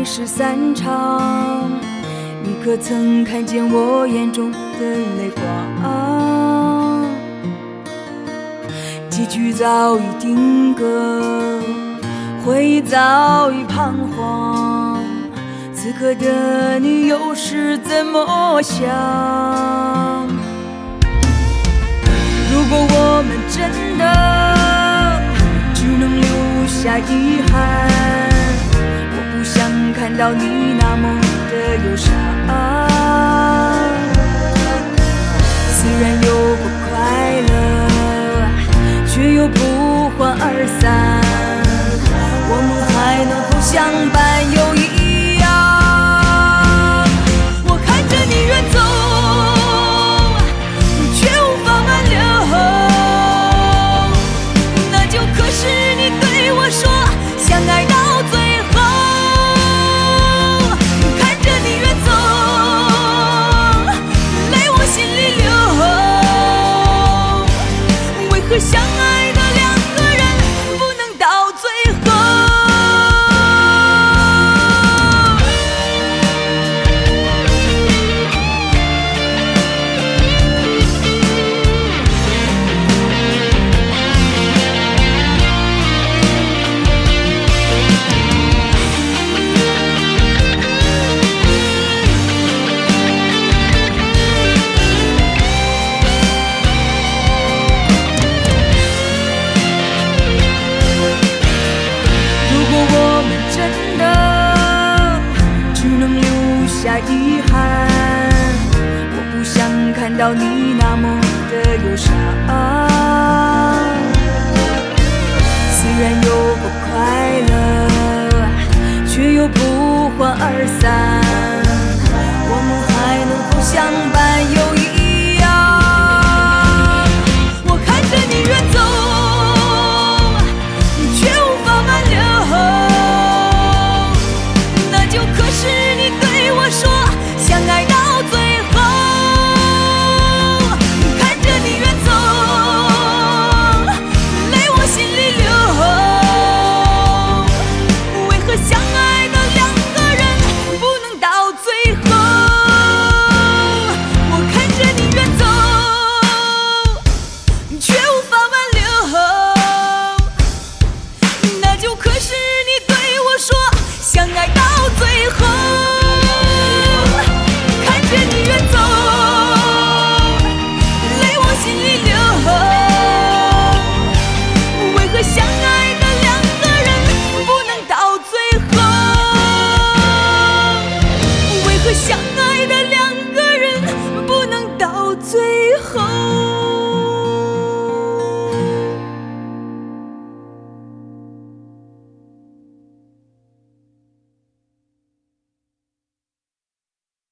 事散场，你可曾看见我眼中的泪光？结局早已定格，回忆早已彷徨，此刻的你又是怎么想？如果我们真的只能留下遗憾，我不想看到你那么的忧伤。虽然有过快乐，却又不欢而散，我们还能否相伴又一样？我看着你远走，却无法挽留，那就可是你对我说相爱到最后。看着你远走，泪往心里流，为何相爱的两个人不能到最后？遗憾，我不想看到你那么的